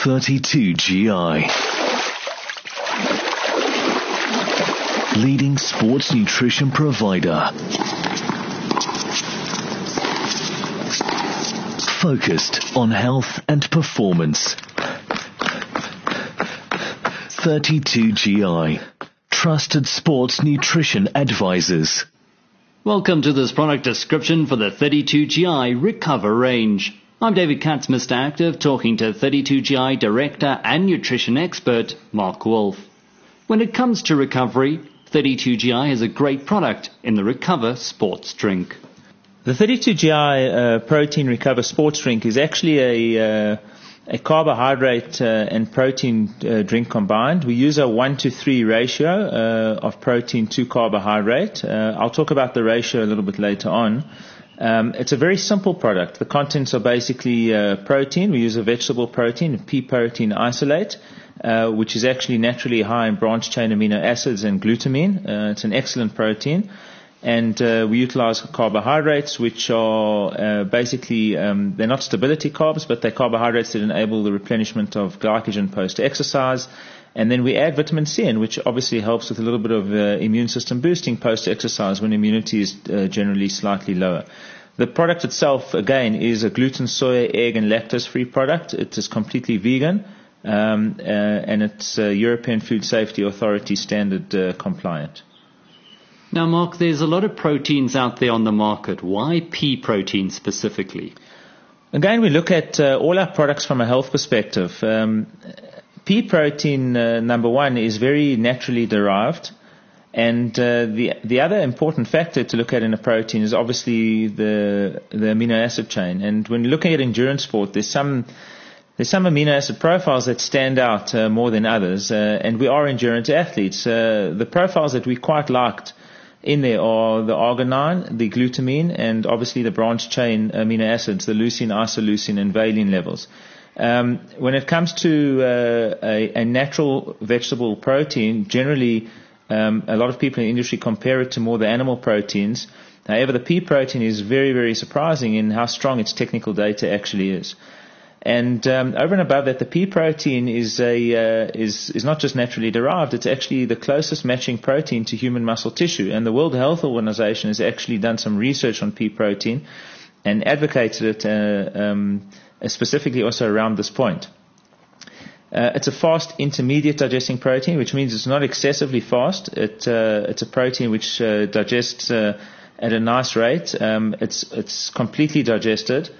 32GI. Leading sports nutrition provider. Focused on health and performance. 32GI. Trusted sports nutrition advisors. Welcome to this product description for the 32GI Recover range. I'm David Katz, Mr. Active, talking to 32GI Director and Nutrition Expert, Mark Wolf. When it comes to recovery, 32GI is a great product in the Recover sports drink. The 32GI Protein Recover sports drink is actually a carbohydrate and protein drink combined. We use a 1-to-3 ratio of protein to carbohydrate. I'll talk about the ratio a little bit later on. It's a very simple product. The contents are basically protein. We use a vegetable protein, pea protein isolate, which is actually naturally high in branched-chain amino acids and glutamine. It's an excellent protein. And we utilize carbohydrates, which are basically, they're not stability carbs, but they're carbohydrates that enable the replenishment of glycogen post-exercise. And then we add vitamin C in, which obviously helps with a little bit of immune system boosting post-exercise when immunity is generally slightly lower. The product itself, again, is a gluten, soy, egg, and lactose-free product. It is completely vegan, and it's European Food Safety Authority standard compliant. Now, Mark, there's a lot of proteins out there on the market. Why pea protein specifically? Again, we look at all our products from a health perspective. Pea protein, number one, is very naturally derived. And the other important factor to look at in a protein is obviously the amino acid chain. And when looking at endurance sport, there's some amino acid profiles that stand out more than others. And we are endurance athletes. The profiles that we quite liked in there are the arginine, the glutamine, and obviously the branched-chain amino acids, the leucine, isoleucine, and valine levels. When it comes to a natural vegetable protein, generally a lot of people in the industry compare it to more the animal proteins. However, the pea protein is very, very surprising in how strong its technical data actually is. And over and above that, the pea protein is not just naturally derived; it's actually the closest matching protein to human muscle tissue. And the World Health Organization has actually done some research on pea protein and advocated it specifically also around this point. It's a fast intermediate digesting protein, which means it's not excessively fast. It's a protein which digests at a nice rate. It's completely digested,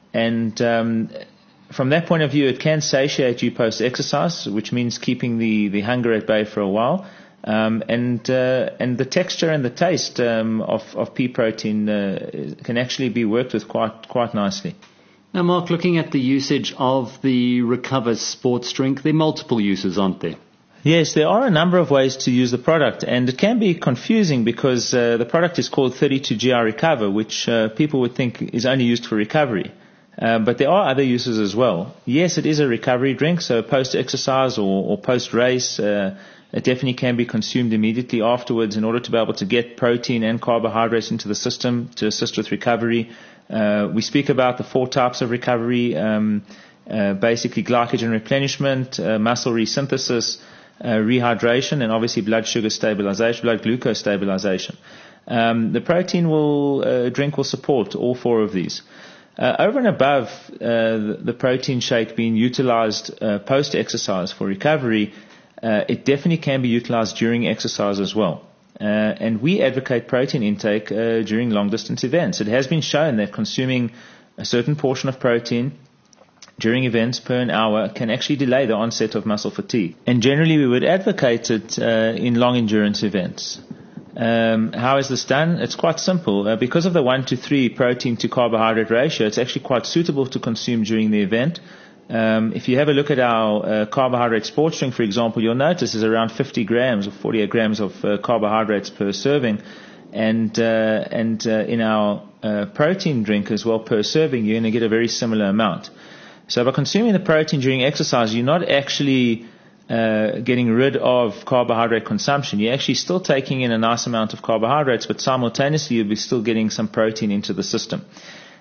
and from that point of view, it can satiate you post-exercise, which means keeping the hunger at bay for a while. And the texture and the taste of pea protein can actually be worked with quite nicely. Now, Mark, looking at the usage of the Recover sports drink, there are multiple uses, aren't there? Yes, there are a number of ways to use the product, and it can be confusing because the product is called 32GI Recover, which people would think is only used for recovery. But there are other uses as well. Yes, it is a recovery drink, so post-exercise or post-race, it definitely can be consumed immediately afterwards in order to be able to get protein and carbohydrates into the system to assist with recovery. We speak about the 4 types of recovery, basically glycogen replenishment, muscle resynthesis, rehydration, and obviously blood sugar stabilization, blood glucose stabilization. The protein drink will support all 4 of these. Over and above the protein shake being utilized post-exercise for recovery, it definitely can be utilized during exercise as well. And we advocate protein intake during long-distance events. It has been shown that consuming a certain portion of protein during events per an hour can actually delay the onset of muscle fatigue. And generally we would advocate it in long-endurance events. How is this done? It's quite simple. Because of the 1-to-3 protein to carbohydrate ratio, it's actually quite suitable to consume during the event. If you have a look at our carbohydrate sports drink, for example, you'll notice there's around 50 grams or 48 grams of carbohydrates per serving. And in our protein drink as well per serving, you're going to get a very similar amount. So by consuming the protein during exercise, you're not actually getting rid of carbohydrate consumption. You're actually still taking in a nice amount of carbohydrates, but simultaneously you'll be still getting some protein into the system.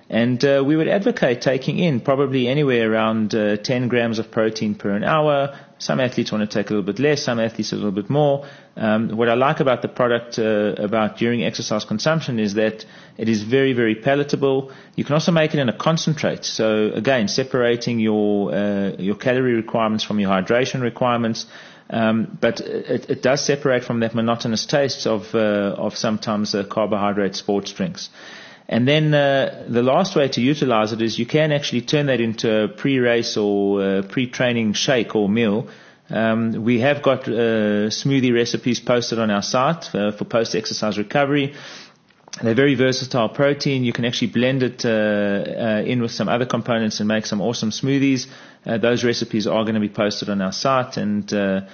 And we would advocate taking in probably anywhere around 10 grams of protein per an hour. Some athletes want to take a little bit less, some athletes a little bit more. What I like about the product about during exercise consumption is that it is very, very palatable. You can also make it in a concentrate. So again, separating your calorie requirements from your hydration requirements. But it does separate from that monotonous taste of sometimes carbohydrate sports drinks. And then the last way to utilize it is you can actually turn that into a pre-race or pre-training shake or meal. We have got smoothie recipes posted on our site for post-exercise recovery. They're very versatile protein. You can actually blend it in with some other components and make some awesome smoothies. Those recipes are going to be posted on our site, and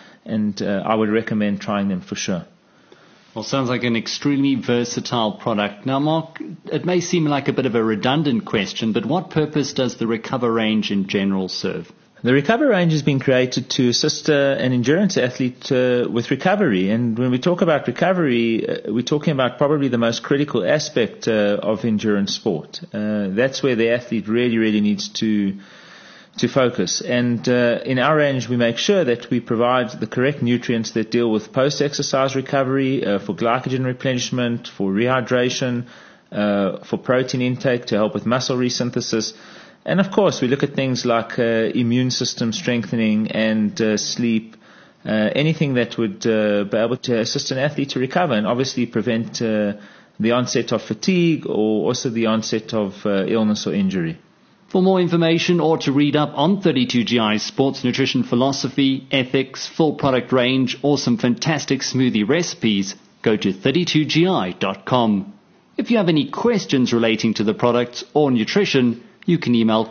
I would recommend trying them for sure. Well, sounds like an extremely versatile product. Now, Mark, it may seem like a bit of a redundant question, but what purpose does the Recover range in general serve? The Recover range has been created to assist an endurance athlete with recovery. And when we talk about recovery, we're talking about probably the most critical aspect of endurance sport. That's where the athlete really, really needs to focus. And in our range, we make sure that we provide the correct nutrients that deal with post-exercise recovery, for glycogen replenishment, for rehydration, for protein intake to help with muscle resynthesis. And of course, we look at things like immune system strengthening and sleep, anything that would be able to assist an athlete to recover and obviously prevent the onset of fatigue or also the onset of illness or injury. For more information or to read up on 32GI's sports nutrition philosophy, ethics, full product range, or some fantastic smoothie recipes, go to 32gi.com. If you have any questions relating to the products or nutrition, you can email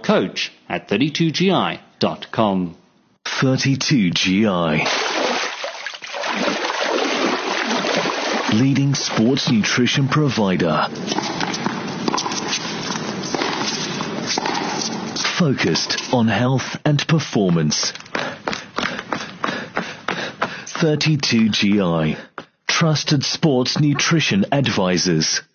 coach@32gi.com. 32GI. Leading sports nutrition provider. Focused on health and performance. 32GI. Trusted sports nutrition advisors.